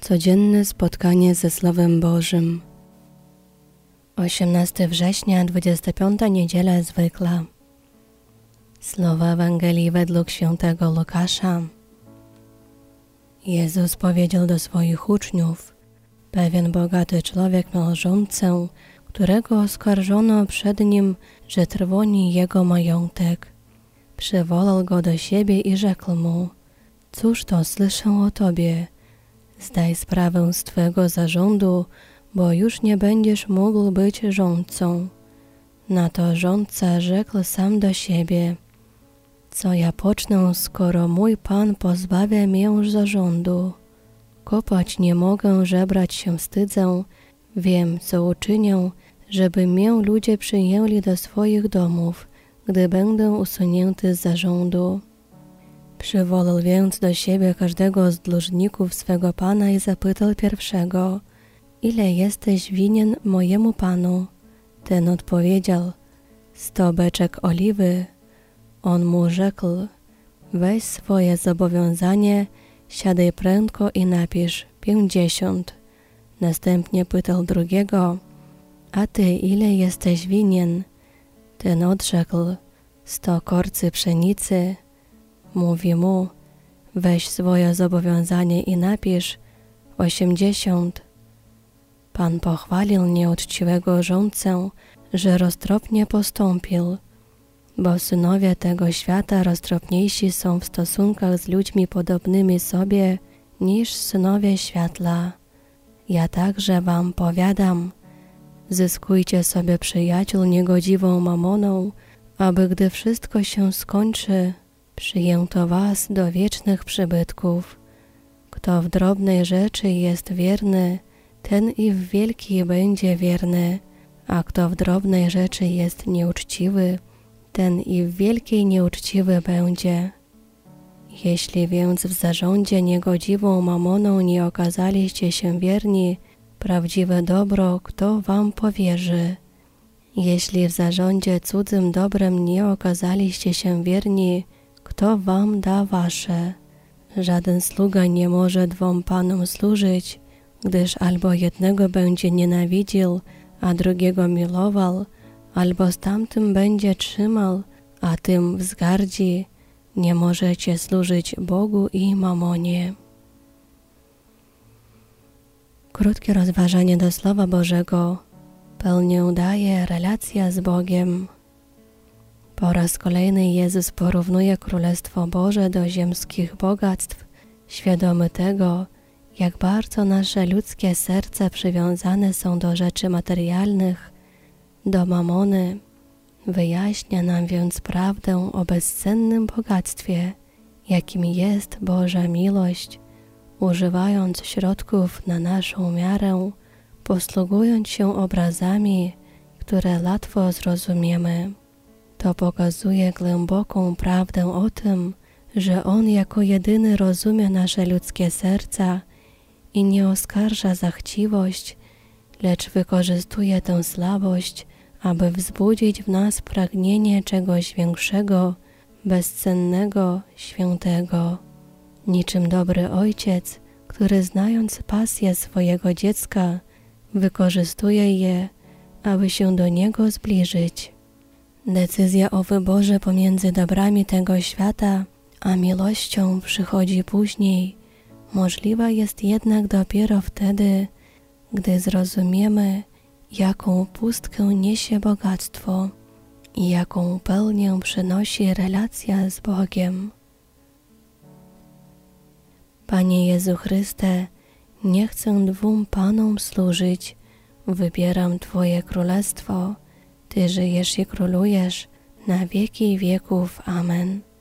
Codzienne spotkanie ze Słowem Bożym. 18 września, 25 niedziela zwykła. Słowa Ewangelii według świętego Łukasza. Jezus powiedział do swoich uczniów: pewien bogaty człowiek miał żonę, którego oskarżono przed nim, że trwoni jego majątek. Przywołał go do siebie i rzekł mu: cóż to słyszę o tobie? Zdaj sprawę z twego zarządu, bo już nie będziesz mógł być rządcą. Na to rządca rzekł sam do siebie: co ja pocznę, skoro mój Pan pozbawia mię zarządu? Kopać nie mogę, żebrać się wstydzę. Wiem, co uczynię, żeby mię ludzie przyjęli do swoich domów, gdy będę usunięty z zarządu. Przywołał więc do siebie każdego z dłużników swego pana i zapytał pierwszego: ile jesteś winien mojemu panu? Ten odpowiedział: 100 beczek oliwy. On mu rzekł: weź swoje zobowiązanie, siadaj prędko i napisz 50. Następnie pytał drugiego: a ty ile jesteś winien? Ten odrzekł: 100 korcy pszenicy. Mówi mu: weź swoje zobowiązanie i napisz 80. Pan pochwalił nieuczciwego rządcę, że roztropnie postąpił, bo synowie tego świata roztropniejsi są w stosunkach z ludźmi podobnymi sobie niż synowie światła. Ja także wam powiadam, zyskujcie sobie przyjaciół niegodziwą mamoną, aby gdy wszystko się skończy, przyjęto was do wiecznych przybytków. Kto w drobnej rzeczy jest wierny, ten i w wielkiej będzie wierny, a kto w drobnej rzeczy jest nieuczciwy, ten i w wielkiej nieuczciwy będzie. Jeśli więc w zarządzie niegodziwą mamoną nie okazaliście się wierni, prawdziwe dobro kto wam powierzy? Jeśli w zarządzie cudzym dobrem nie okazaliście się wierni, kto wam da wasze? Żaden sługa nie może 2 panom służyć, gdyż albo jednego będzie nienawidził, a drugiego milował, albo z tamtym będzie trzymał, a tym wzgardzi. Nie możecie służyć Bogu i mamonie. Krótkie rozważanie do Słowa Bożego pełnię daje relacja z Bogiem. Po raz kolejny Jezus porównuje Królestwo Boże do ziemskich bogactw, świadomy tego, jak bardzo nasze ludzkie serca przywiązane są do rzeczy materialnych, do mamony. Wyjaśnia nam więc prawdę o bezcennym bogactwie, jakim jest Boża miłość, używając środków na naszą miarę, posługując się obrazami, które łatwo zrozumiemy. To pokazuje głęboką prawdę o tym, że On jako jedyny rozumie nasze ludzkie serca i nie oskarża za chciwość, lecz wykorzystuje tę słabość, aby wzbudzić w nas pragnienie czegoś większego, bezcennego, świętego. Niczym dobry ojciec, który znając pasję swojego dziecka, wykorzystuje je, aby się do niego zbliżyć. Decyzja o wyborze pomiędzy dobrami tego świata a miłością przychodzi później. Możliwa jest jednak dopiero wtedy, gdy zrozumiemy, jaką pustkę niesie bogactwo i jaką pełnię przynosi relacja z Bogiem. Panie Jezu Chryste, nie chcę 2 panom służyć, wybieram Twoje królestwo. Ty żyjesz i królujesz na wieki wieków. Amen.